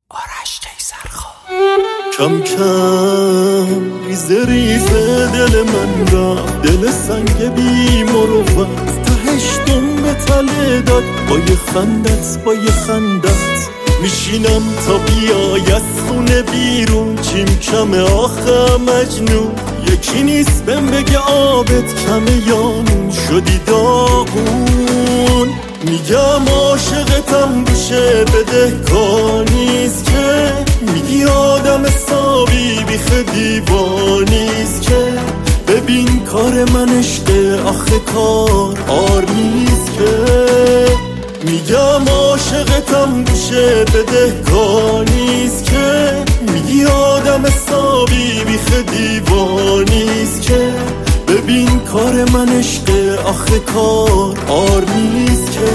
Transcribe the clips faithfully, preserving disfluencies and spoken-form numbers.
آرش کیسرخان. کم کم ریزه ریزه دل من رفت، دل سنگ بی مروت، تهش دم به تله داد. با یه خندت با یه خندت میشینم تا بیای از خونه بیرون. چیم کمه آخه مجنون، یکی نیست بهم بگه آبت کمه یا نون شدی داغون. میگم عاشقتم گوشه بده کار نیست که، میگی آدم حسابی بیخ دیوانیست که. ببین کار من عشقه آخه کار آر نیست که. میگم عاشقتم گوشه بده کار نیست که، میگی آدم حسابی بیخ دیوانیست که. ببین کار من عشقه آخه کار آر نیست که.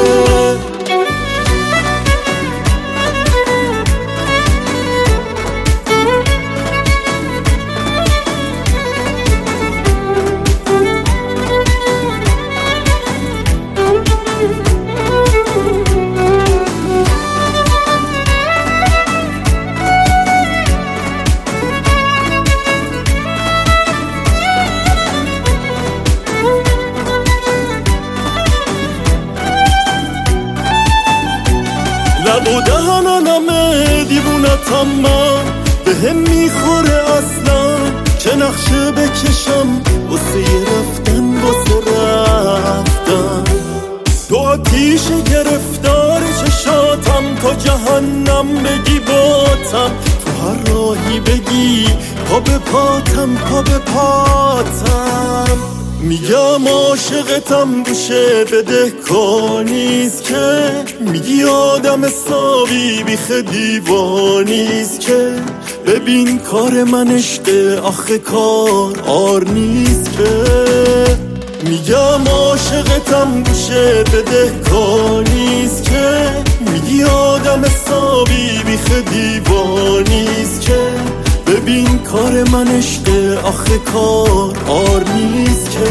لب و دهنمه دیوونتم من، به هم میخوره اصلا که نقشه بکشم واسه رفتن واسه رفتن. تو آتیش گرفتار چشاتم، تا جهنم بگی باتم، تو هر راهی بگی پا به پاتم پا به پاتم. میگم عاشقتم گوشه بده کار نیست که، میگی آدم حسابی بیخ دیوانیست که. ببین کار من عشقه آخه کار آر نیست که. میگم عاشقتم گوشه بده کار نیست که، میگی آدم حسابی بیخ دیوانیست که. ببین کار من عشقه آخه کار آر نیست که.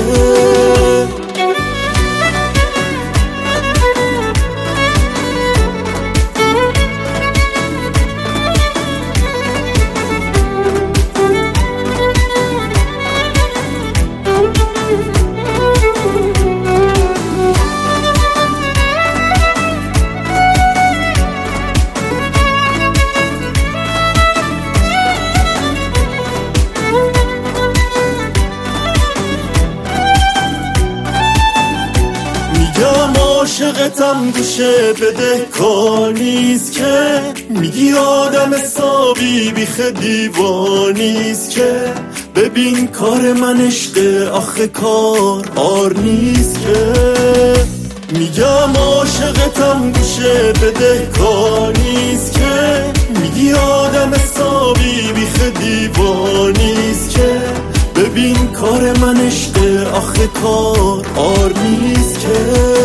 میگم عاشقتم گوشه بده کار نیست که، میگی آدم حسابی بیخ دیوانیست که. ببین کار من عشقه آخه کار آر نیست که. میگم عاشقتم گوشه بده کار نیست که، میگی آدم حسابی بیخ دیوانیست که. ببین کار من عشقه آخه کار آر نیست که.